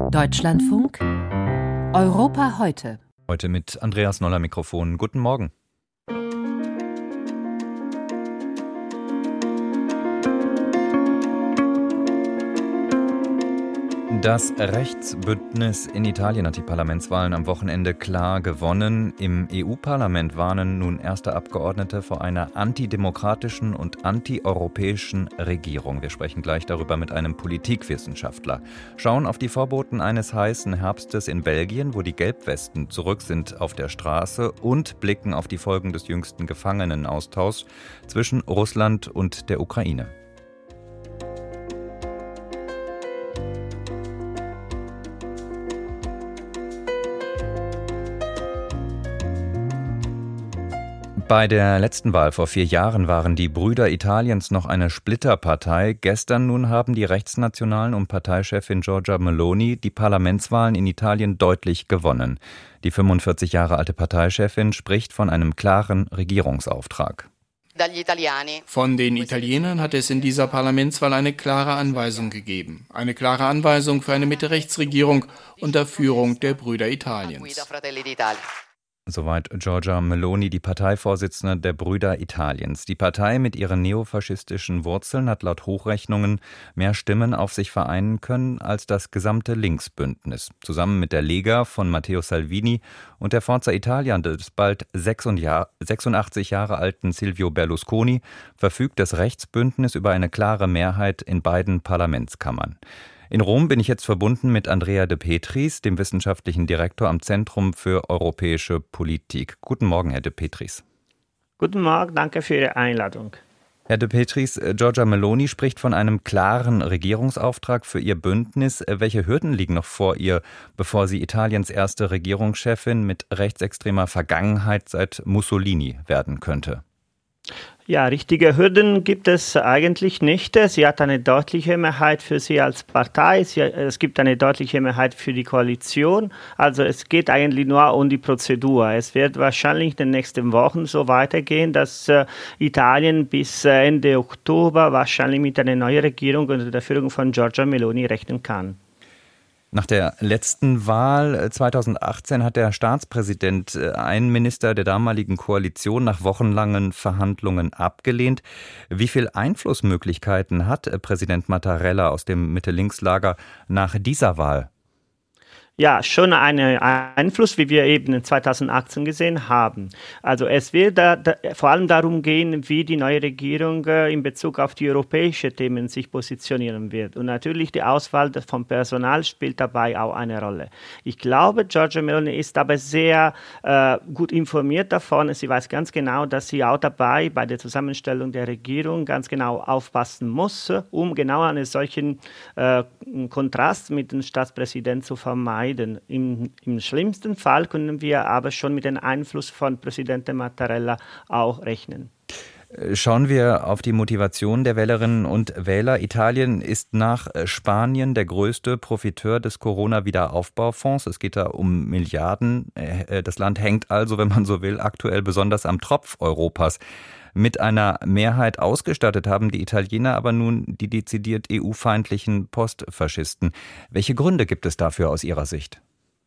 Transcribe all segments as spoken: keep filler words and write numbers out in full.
Deutschlandfunk Europa heute. Heute mit Andreas Noller Mikrofon. Guten Morgen. Das Rechtsbündnis in Italien hat die Parlamentswahlen am Wochenende klar gewonnen. Im E U-Parlament warnen nun erste Abgeordnete vor einer antidemokratischen und antieuropäischen Regierung. Wir sprechen gleich darüber mit einem Politikwissenschaftler. Schauen auf die Vorboten eines heißen Herbstes in Belgien, wo die Gelbwesten zurück sind auf der Straße, und blicken auf die Folgen des jüngsten Gefangenenaustauschs zwischen Russland und der Ukraine. Bei der letzten Wahl vor vier Jahren waren die Brüder Italiens noch eine Splitterpartei. Gestern nun haben die Rechtsnationalen um Parteichefin Giorgia Meloni die Parlamentswahlen in Italien deutlich gewonnen. Die fünfundvierzig Jahre alte Parteichefin spricht von einem klaren Regierungsauftrag. Von den Italienern hat es in dieser Parlamentswahl eine klare Anweisung gegeben. Eine klare Anweisung für eine Mitte-Rechts-Regierung unter Führung der Brüder Italiens. Soweit Giorgia Meloni, die Parteivorsitzende der Brüder Italiens. Die Partei mit ihren neofaschistischen Wurzeln hat laut Hochrechnungen mehr Stimmen auf sich vereinen können als das gesamte Linksbündnis. Zusammen mit der Lega von Matteo Salvini und der Forza Italia des bald sechsundachtzig Jahre alten Silvio Berlusconi verfügt das Rechtsbündnis über eine klare Mehrheit in beiden Parlamentskammern. In Rom bin ich jetzt verbunden mit Andrea De Petris, dem wissenschaftlichen Direktor am Zentrum für europäische Politik. Guten Morgen, Herr De Petris. Guten Morgen, danke für Ihre Einladung. Herr De Petris, Giorgia Meloni spricht von einem klaren Regierungsauftrag für ihr Bündnis. Welche Hürden liegen noch vor ihr, bevor sie Italiens erste Regierungschefin mit rechtsextremer Vergangenheit seit Mussolini werden könnte? Ja, richtige Hürden gibt es eigentlich nicht. Sie hat eine deutliche Mehrheit für sie als Partei. Sie, es gibt eine deutliche Mehrheit für die Koalition. Also es geht eigentlich nur um die Prozedur. Es wird wahrscheinlich in den nächsten Wochen so weitergehen, dass äh, Italien bis Ende Oktober wahrscheinlich mit einer neuen Regierung unter der Führung von Giorgia Meloni rechnen kann. Nach der letzten Wahl zweitausendachtzehn hat der Staatspräsident einen Minister der damaligen Koalition nach wochenlangen Verhandlungen abgelehnt. Wie viel Einflussmöglichkeiten hat Präsident Mattarella aus dem Mitte-Links-Lager nach dieser Wahl? Ja, schon einen Einfluss, wie wir eben zweitausendachtzehn gesehen haben. Also es wird da, da, vor allem darum gehen, wie die neue Regierung äh, in Bezug auf die europäischen Themen sich positionieren wird. Und natürlich die Auswahl vom Personal spielt dabei auch eine Rolle. Ich glaube, Giorgia Meloni ist aber sehr äh, gut informiert davon. Sie weiß ganz genau, dass sie auch dabei bei der Zusammenstellung der Regierung ganz genau aufpassen muss, um genau einen solchen äh, Kontrast mit dem Staatspräsidenten zu vermeiden. Im, Im schlimmsten Fall können wir aber schon mit dem Einfluss von Präsident Mattarella auch rechnen. Schauen wir auf die Motivation der Wählerinnen und Wähler. Italien ist nach Spanien der größte Profiteur des Corona-Wiederaufbaufonds. Es geht da um Milliarden. Das Land hängt also, wenn man so will, aktuell besonders am Tropf Europas. Mit einer Mehrheit ausgestattet haben die Italiener aber nun die dezidiert E U-feindlichen Postfaschisten. Welche Gründe gibt es dafür aus Ihrer Sicht?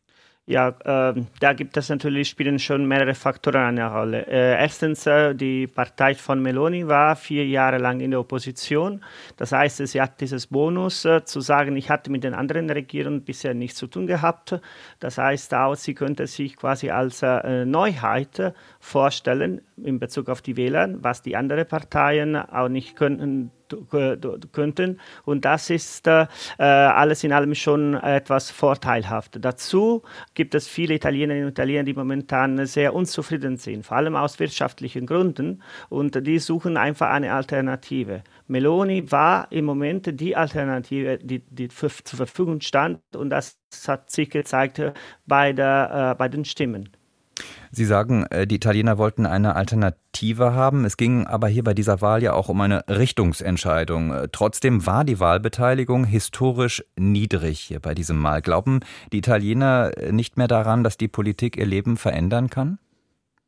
Ja, äh, da gibt es natürlich, spielen schon mehrere Faktoren eine Rolle. Äh, erstens, äh, die Partei von Meloni war vier Jahre lang in der Opposition. Das heißt, sie hat dieses Bonus äh, zu sagen, ich hatte mit den anderen Regierungen bisher nichts zu tun gehabt. Das heißt auch, sie könnte sich quasi als äh, Neuheit äh, vorstellen in Bezug auf die Wähler, was die anderen Parteien auch nicht können. könnten. Und das ist äh, alles in allem schon etwas vorteilhaft. Dazu gibt es viele Italienerinnen und Italiener, die momentan sehr unzufrieden sind, vor allem aus wirtschaftlichen Gründen, und die suchen einfach eine Alternative. Meloni war im Moment die Alternative, die, die für, zur Verfügung stand, und das hat sich gezeigt bei, der, äh, bei den Stimmen. Sie sagen, die Italiener wollten eine Alternative haben. Es ging aber hier bei dieser Wahl ja auch um eine Richtungsentscheidung. Trotzdem war die Wahlbeteiligung historisch niedrig hier bei diesem Mal. Glauben die Italiener nicht mehr daran, dass die Politik ihr Leben verändern kann?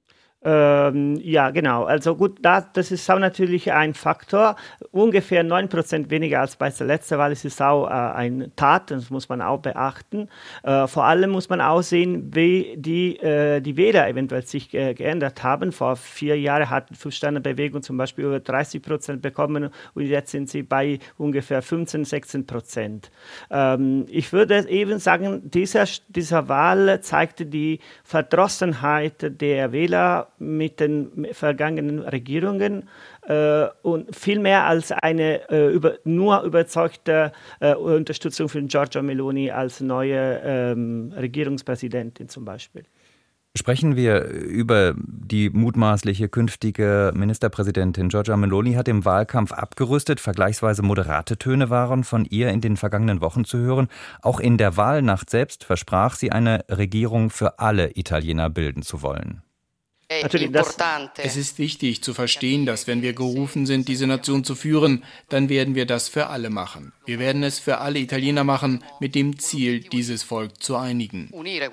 Ähm, ja, genau. Also gut, das, das ist auch natürlich ein Faktor. Ungefähr neun Prozent weniger als bei der letzten Wahl. Es ist auch äh, eine Tat, das muss man auch beachten. Äh, vor allem muss man auch sehen, wie die, äh, die Wähler eventuell sich äh, geändert haben. Vor vier Jahren hat die Fünf-Sterne-Bewegung zum Beispiel über dreißig Prozent bekommen und jetzt sind sie bei ungefähr fünfzehn, sechzehn Prozent. Ähm, ich würde eben sagen, dieser, dieser Wahl zeigte die Verdrossenheit der Wähler mit den vergangenen Regierungen äh, und viel mehr als eine äh, über, nur überzeugte äh, Unterstützung für Giorgia Meloni als neue ähm, Regierungspräsidentin zum Beispiel. Sprechen wir über die mutmaßliche künftige Ministerpräsidentin. Giorgia Meloni hat im Wahlkampf abgerüstet. Vergleichsweise moderate Töne waren von ihr in den vergangenen Wochen zu hören. Auch in der Wahlnacht selbst versprach sie, eine Regierung für alle Italiener bilden zu wollen. Natürlich, das es ist wichtig zu verstehen, dass wenn wir gerufen sind, diese Nation zu führen, dann werden wir das für alle machen. Wir werden es für alle Italiener machen, mit dem Ziel, dieses Volk zu einigen.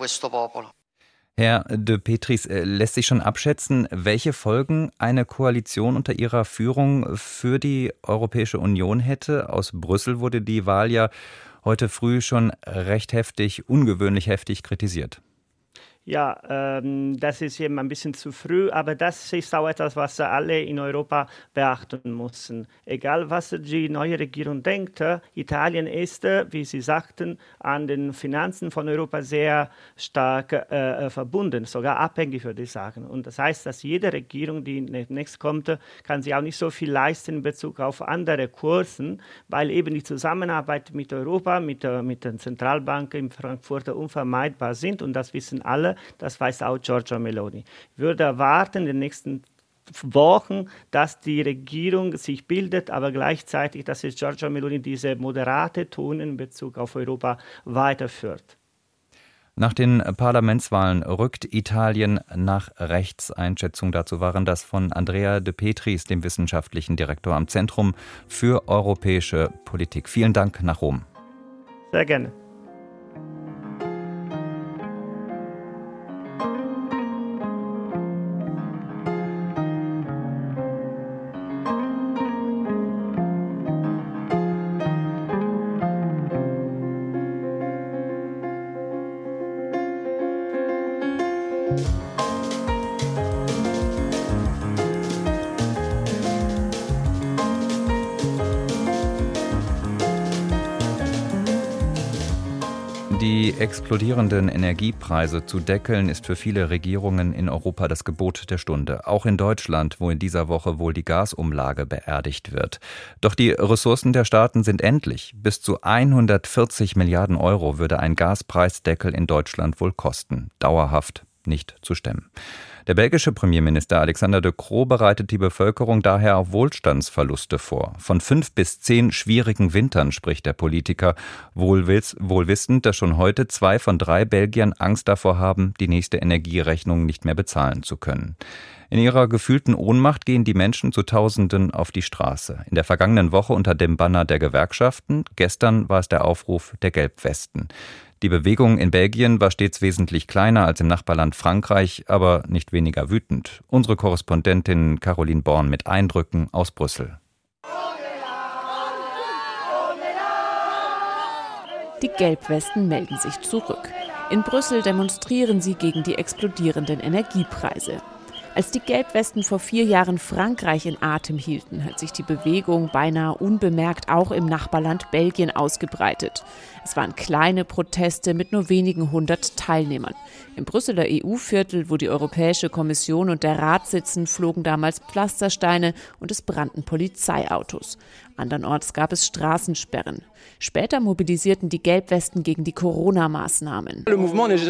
Herr De Petris, lässt sich schon abschätzen, welche Folgen eine Koalition unter Ihrer Führung für die Europäische Union hätte? Aus Brüssel wurde die Wahl ja heute früh schon recht heftig, ungewöhnlich heftig kritisiert. Ja, ähm, das ist eben ein bisschen zu früh, aber das ist auch etwas, was alle in Europa beachten müssen. Egal, was die neue Regierung denkt, Italien ist, wie Sie sagten, an den Finanzen von Europa sehr stark äh, verbunden, sogar abhängig, würde ich sagen. Und das heißt, dass jede Regierung, die nächst kommt, kann sie auch nicht so viel leisten in Bezug auf andere Kursen, weil eben die Zusammenarbeit mit Europa, mit, mit den Zentralbanken in Frankfurt unvermeidbar sind und das wissen alle. Das weiß auch Giorgia Meloni. Ich würde erwarten in den nächsten Wochen, dass die Regierung sich bildet, aber gleichzeitig, dass es Giorgia Meloni diese moderate Ton in Bezug auf Europa weiterführt. Nach den Parlamentswahlen rückt Italien nach rechts. Einschätzungen dazu waren das von Andrea De Petris, dem wissenschaftlichen Direktor am Zentrum für europäische Politik. Vielen Dank nach Rom. Sehr gerne. Die explodierenden Energiepreise zu deckeln, ist für viele Regierungen in Europa das Gebot der Stunde. Auch in Deutschland, wo in dieser Woche wohl die Gasumlage beerdigt wird. Doch die Ressourcen der Staaten sind endlich. Bis zu hundertvierzig Milliarden Euro würde ein Gaspreisdeckel in Deutschland wohl kosten. Dauerhaft nicht zu stemmen. Der belgische Premierminister Alexander De Croo bereitet die Bevölkerung daher auf Wohlstandsverluste vor. Von fünf bis zehn schwierigen Wintern spricht der Politiker, wohl wissend, dass schon heute zwei von drei Belgiern Angst davor haben, die nächste Energierechnung nicht mehr bezahlen zu können. In ihrer gefühlten Ohnmacht gehen die Menschen zu Tausenden auf die Straße. In der vergangenen Woche unter dem Banner der Gewerkschaften, gestern war es der Aufruf der Gelbwesten. Die Bewegung in Belgien war stets wesentlich kleiner als im Nachbarland Frankreich, aber nicht weniger wütend. Unsere Korrespondentin Caroline Born mit Eindrücken aus Brüssel. Die Gelbwesten melden sich zurück. In Brüssel demonstrieren sie gegen die explodierenden Energiepreise. Als die Gelbwesten vor vier Jahren Frankreich in Atem hielten, hat sich die Bewegung beinahe unbemerkt auch im Nachbarland Belgien ausgebreitet. Es waren kleine Proteste mit nur wenigen hundert Teilnehmern. Im Brüsseler E U-Viertel, wo die Europäische Kommission und der Rat sitzen, flogen damals Pflastersteine und es brannten Polizeiautos. Andernorts gab es Straßensperren. Später mobilisierten die Gelbwesten gegen die Corona-Maßnahmen. Die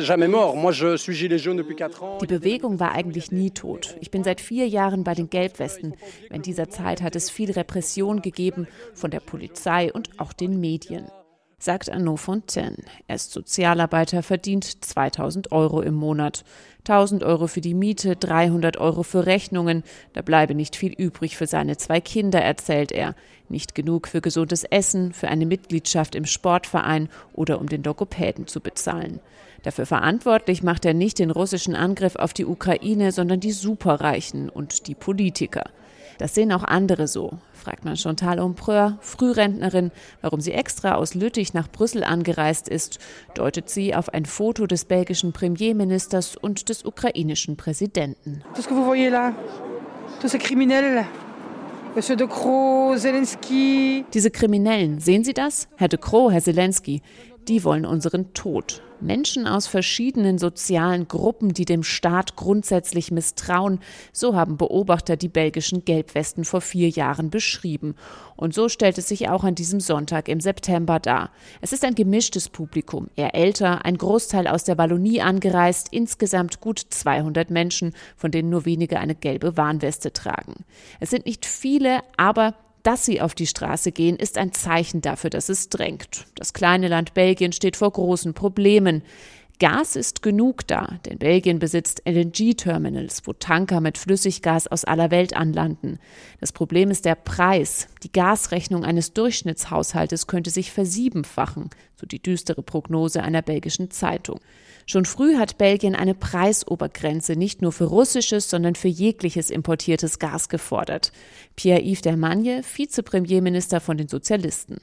Bewegung war eigentlich nie tot. Ich bin seit vier Jahren bei den Gelbwesten. In dieser Zeit hat es viel Repression gegeben von der Polizei und auch den Medien. sagt Arnaud Fontaine. Er ist Sozialarbeiter, verdient zweitausend Euro im Monat. tausend Euro für die Miete, dreihundert Euro für Rechnungen. Da bleibe nicht viel übrig für seine zwei Kinder, erzählt er. Nicht genug für gesundes Essen, für eine Mitgliedschaft im Sportverein oder um den Logopäden zu bezahlen. Dafür verantwortlich macht er nicht den russischen Angriff auf die Ukraine, sondern die Superreichen und die Politiker. Das sehen auch andere so, fragt man Chantal Ompreur, Frührentnerin, warum sie extra aus Lüttich nach Brüssel angereist ist, deutet sie auf ein Foto des belgischen Premierministers und des ukrainischen Präsidenten. Das, was vous voyez là, tous ces criminels, Monsieur De Croo, Zelensky. Diese Kriminellen, sehen Sie das? Herr De Croo, Herr Zelensky, die wollen unseren Tod. Menschen aus verschiedenen sozialen Gruppen, die dem Staat grundsätzlich misstrauen, so haben Beobachter die belgischen Gelbwesten vor vier Jahren beschrieben. Und so stellt es sich auch an diesem Sonntag im September dar. Es ist ein gemischtes Publikum, eher älter, ein Großteil aus der Wallonie angereist, insgesamt gut zweihundert Menschen, von denen nur wenige eine gelbe Warnweste tragen. Es sind nicht viele, aber dass sie auf die Straße gehen, ist ein Zeichen dafür, dass es drängt. Das kleine Land Belgien steht vor großen Problemen. Gas ist genug da, denn Belgien besitzt L N G-Terminals, wo Tanker mit Flüssiggas aus aller Welt anlanden. Das Problem ist der Preis. Die Gasrechnung eines Durchschnittshaushaltes könnte sich versiebenfachen, so die düstere Prognose einer belgischen Zeitung. Schon früh hat Belgien eine Preisobergrenze nicht nur für russisches, sondern für jegliches importiertes Gas gefordert. Pierre-Yves Dermagne, Vizepremierminister von den Sozialisten.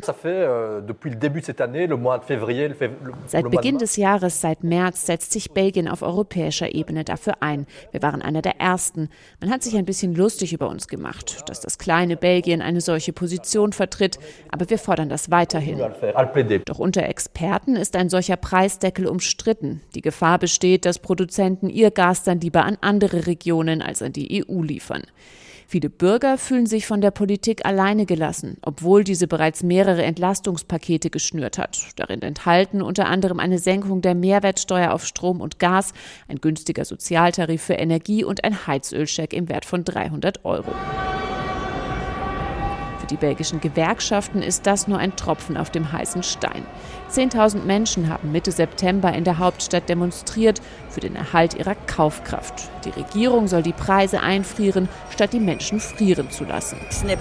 Seit Beginn des Jahres, seit März, setzt sich Belgien auf europäischer Ebene dafür ein. Wir waren einer der Ersten. Man hat sich ein bisschen lustig über uns gemacht, dass das kleine Belgien eine solche Position vertritt, aber wir fordern das weiterhin. Doch unter Experten ist ein solcher Preisdeckel umstritten. Die Gefahr besteht, dass Produzenten ihr Gas dann lieber an andere Regionen als an die E U liefern. Viele Bürger fühlen sich von der Politik alleine gelassen, obwohl diese bereits mehrere Entlastungspakete geschnürt hat. Darin enthalten unter anderem eine Senkung der Mehrwertsteuer auf Strom und Gas, ein günstiger Sozialtarif für Energie und ein Heizölcheck im Wert von dreihundert Euro. Für die belgischen Gewerkschaften ist das nur ein Tropfen auf dem heißen Stein. Zehntausend Menschen haben Mitte September in der Hauptstadt demonstriert für den Erhalt ihrer Kaufkraft. Die Regierung soll die Preise einfrieren, statt die Menschen frieren zu lassen.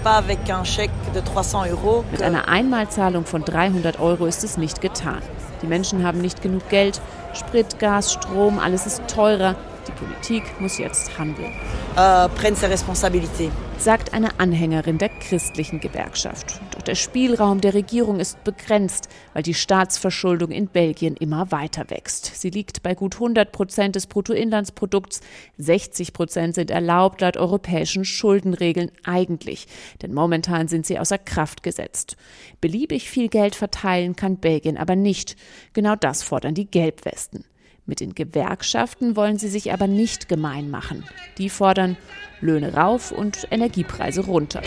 Mit einer Einmalzahlung von dreihundert Euro ist es nicht getan. Die Menschen haben nicht genug Geld. Sprit, Gas, Strom, alles ist teurer. Die Politik muss jetzt handeln. Uh, prenne ses responsabilités. Sagt eine Anhängerin der christlichen Gewerkschaft. Doch der Spielraum der Regierung ist begrenzt, weil die Staatsverschuldung in Belgien immer weiter wächst. Sie liegt bei gut hundert Prozent des Bruttoinlandsprodukts. sechzig Prozent sind erlaubt laut europäischen Schuldenregeln eigentlich. Denn momentan sind sie außer Kraft gesetzt. Beliebig viel Geld verteilen kann Belgien aber nicht. Genau das fordern die Gelbwesten. Mit den Gewerkschaften wollen sie sich aber nicht gemein machen. Die fordern Löhne rauf und Energiepreise runter.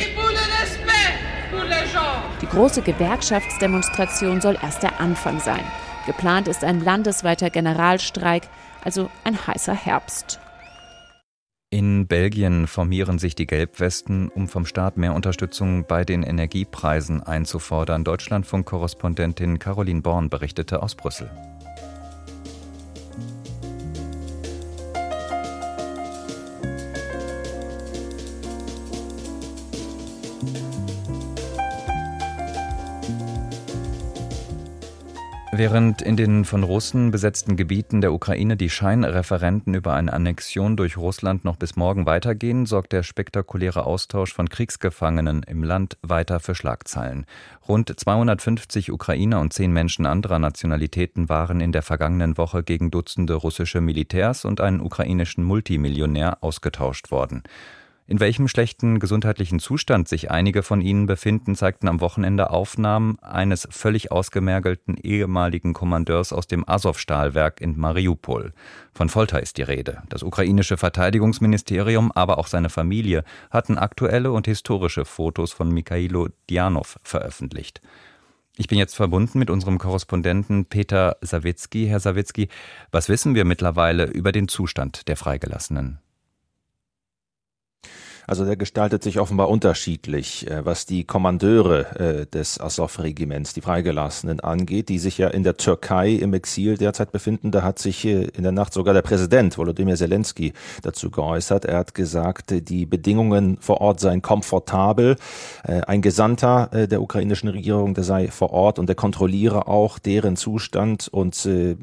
Die große Gewerkschaftsdemonstration soll erst der Anfang sein. Geplant ist ein landesweiter Generalstreik, also ein heißer Herbst. In Belgien formieren sich die Gelbwesten, um vom Staat mehr Unterstützung bei den Energiepreisen einzufordern. Deutschlandfunk-Korrespondentin Caroline Born berichtete aus Brüssel. Während in den von Russen besetzten Gebieten der Ukraine die Scheinreferenden über eine Annexion durch Russland noch bis morgen weitergehen, sorgt der spektakuläre Austausch von Kriegsgefangenen im Land weiter für Schlagzeilen. Rund zweihundertfünfzig Ukrainer und zehn Menschen anderer Nationalitäten waren in der vergangenen Woche gegen Dutzende russische Militärs und einen ukrainischen Multimillionär ausgetauscht worden. In welchem schlechten gesundheitlichen Zustand sich einige von ihnen befinden, zeigten am Wochenende Aufnahmen eines völlig ausgemergelten ehemaligen Kommandeurs aus dem Asow-Stahlwerk in Mariupol. Von Folter ist die Rede. Das ukrainische Verteidigungsministerium, aber auch seine Familie hatten aktuelle und historische Fotos von Mikhailo Djanov veröffentlicht. Ich bin jetzt verbunden mit unserem Korrespondenten Peter Sawicki. Herr Sawicki, was wissen wir mittlerweile über den Zustand der Freigelassenen? Also der gestaltet sich offenbar unterschiedlich, was die Kommandeure des Azov-Regiments, die Freigelassenen, angeht, die sich ja in der Türkei im Exil derzeit befinden. Da hat sich in der Nacht sogar der Präsident Volodymyr Zelensky dazu geäußert. Er hat gesagt, die Bedingungen vor Ort seien komfortabel. Ein Gesandter der ukrainischen Regierung, der sei vor Ort und der kontrolliere auch deren Zustand und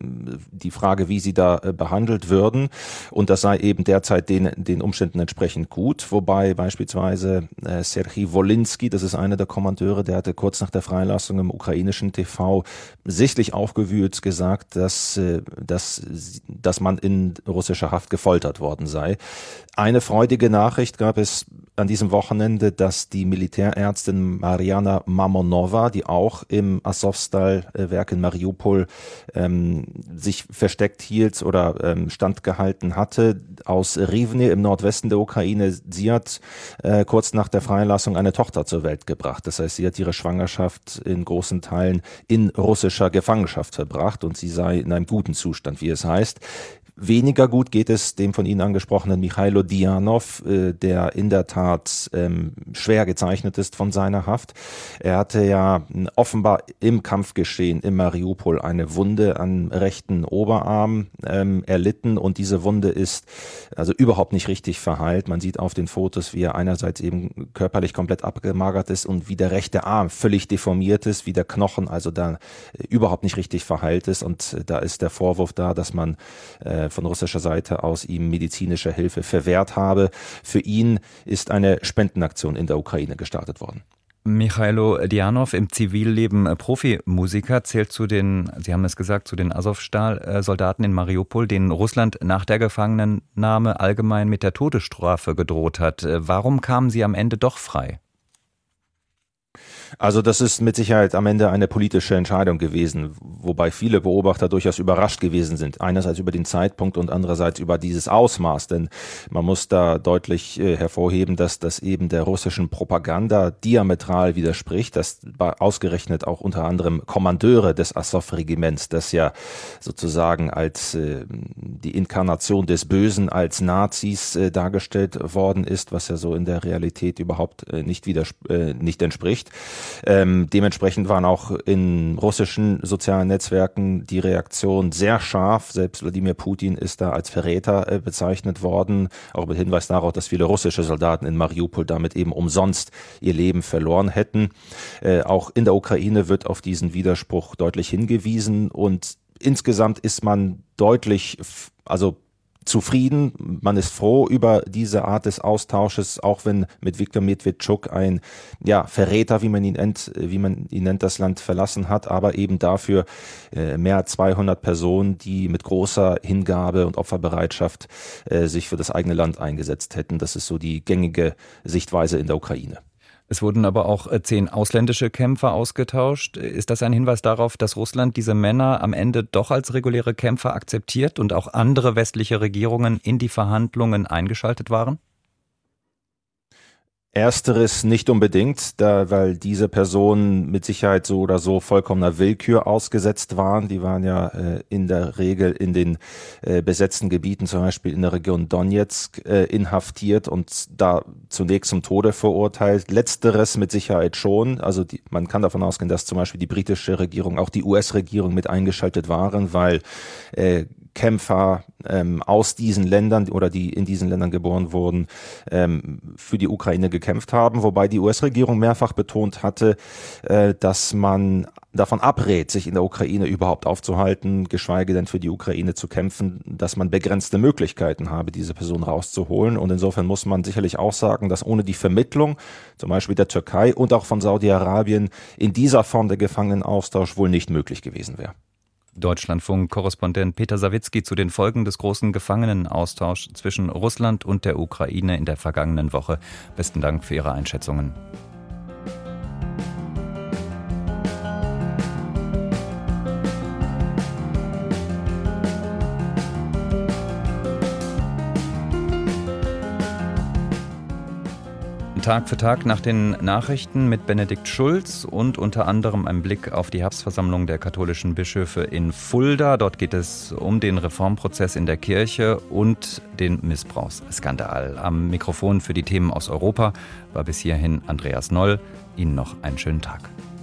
die Frage, wie sie da behandelt würden. Und das sei eben derzeit den, den Umständen entsprechend gut, wobei beispielsweise äh, Serhij Wolinski, das ist einer der Kommandeure, der hatte kurz nach der Freilassung im ukrainischen T V sichtlich aufgewühlt gesagt, dass, äh, dass, dass man in russischer Haft gefoltert worden sei. Eine freudige Nachricht gab es an diesem Wochenende, dass die Militärärztin Mariana Mamonova, die auch im Azovstal-Werk in Mariupol ähm, sich versteckt hielt oder ähm, standgehalten hatte, aus Rivne im Nordwesten der Ukraine, sie hat äh, kurz nach der Freilassung eine Tochter zur Welt gebracht. Das heißt, sie hat ihre Schwangerschaft in großen Teilen in russischer Gefangenschaft verbracht und sie sei in einem guten Zustand, wie es heißt. Weniger gut geht es dem von Ihnen angesprochenen Michailo Dianov, äh, der in der Tat ähm, schwer gezeichnet ist von seiner Haft. Er hatte ja offenbar im Kampfgeschehen in Mariupol eine Wunde am rechten Oberarm ähm, erlitten und diese Wunde ist also überhaupt nicht richtig verheilt. Man sieht auf den Fotos, wie er einerseits eben körperlich komplett abgemagert ist und wie der rechte Arm völlig deformiert ist, wie der Knochen also da äh, überhaupt nicht richtig verheilt ist und äh, da ist der Vorwurf da, dass man äh, von russischer Seite aus ihm medizinische Hilfe verwehrt habe. Für ihn ist eine Spendenaktion in der Ukraine gestartet worden. Michailo Dianov, im Zivilleben Profimusiker, zählt zu den, Sie haben es gesagt, zu den Azovstal-Soldaten in Mariupol, denen Russland nach der Gefangennahme allgemein mit der Todesstrafe gedroht hat. Warum kamen sie am Ende doch frei? Also das ist mit Sicherheit am Ende eine politische Entscheidung gewesen, wobei viele Beobachter durchaus überrascht gewesen sind. Einerseits über den Zeitpunkt und andererseits über dieses Ausmaß, denn man muss da deutlich äh, hervorheben, dass das eben der russischen Propaganda diametral widerspricht, dass ausgerechnet auch unter anderem Kommandeure des Azov-Regiments, das ja sozusagen als äh, die Inkarnation des Bösen als Nazis äh, dargestellt worden ist, was ja so in der Realität überhaupt äh, nicht, widers- äh, nicht entspricht. Ähm, dementsprechend waren auch in russischen sozialen Netzwerken die Reaktionen sehr scharf. Selbst Wladimir Putin ist da als Verräter äh, bezeichnet worden, auch mit Hinweis darauf, dass viele russische Soldaten in Mariupol damit eben umsonst ihr Leben verloren hätten. Äh, auch in der Ukraine wird auf diesen Widerspruch deutlich hingewiesen und insgesamt ist man deutlich, also zufrieden, man ist froh über diese Art des Austausches, auch wenn mit Viktor Medvedchuk ein ja, Verräter, wie man ihn nennt, wie man ihn nennt, das Land verlassen hat, aber eben dafür äh, mehr als zweihundert Personen, die mit großer Hingabe und Opferbereitschaft äh, sich für das eigene Land eingesetzt hätten. Das ist so die gängige Sichtweise in der Ukraine. Es wurden aber auch zehn ausländische Kämpfer ausgetauscht. Ist das ein Hinweis darauf, dass Russland diese Männer am Ende doch als reguläre Kämpfer akzeptiert und auch andere westliche Regierungen in die Verhandlungen eingeschaltet waren? Ersteres nicht unbedingt, da, weil diese Personen mit Sicherheit so oder so vollkommener Willkür ausgesetzt waren. Die waren ja äh, in der Regel in den äh, besetzten Gebieten, zum Beispiel in der Region Donetsk, äh, inhaftiert und da zunächst zum Tode verurteilt. Letzteres mit Sicherheit schon. Also die, man kann davon ausgehen, dass zum Beispiel die britische Regierung, auch die U S-Regierung mit eingeschaltet waren, weil äh, Kämpfer ähm, aus diesen Ländern oder die in diesen Ländern geboren wurden, ähm, für die Ukraine gekämpft haben, wobei die U S-Regierung mehrfach betont hatte, äh, dass man davon abrät, sich in der Ukraine überhaupt aufzuhalten, geschweige denn für die Ukraine zu kämpfen, dass man begrenzte Möglichkeiten habe, diese Person rauszuholen. Und insofern muss man sicherlich auch sagen, dass ohne die Vermittlung, zum Beispiel der Türkei und auch von Saudi-Arabien, in dieser Form der Gefangenenaustausch wohl nicht möglich gewesen wäre. Deutschlandfunk-Korrespondent Peter Sawicki zu den Folgen des großen Gefangenenaustauschs zwischen Russland und der Ukraine in der vergangenen Woche. Besten Dank für Ihre Einschätzungen. Tag für Tag nach den Nachrichten mit Benedikt Schulz und unter anderem ein Blick auf die Herbstversammlung der katholischen Bischöfe in Fulda. Dort geht es um den Reformprozess in der Kirche und den Missbrauchsskandal. Am Mikrofon für die Themen aus Europa war bis hierhin Andreas Noll. Ihnen noch einen schönen Tag.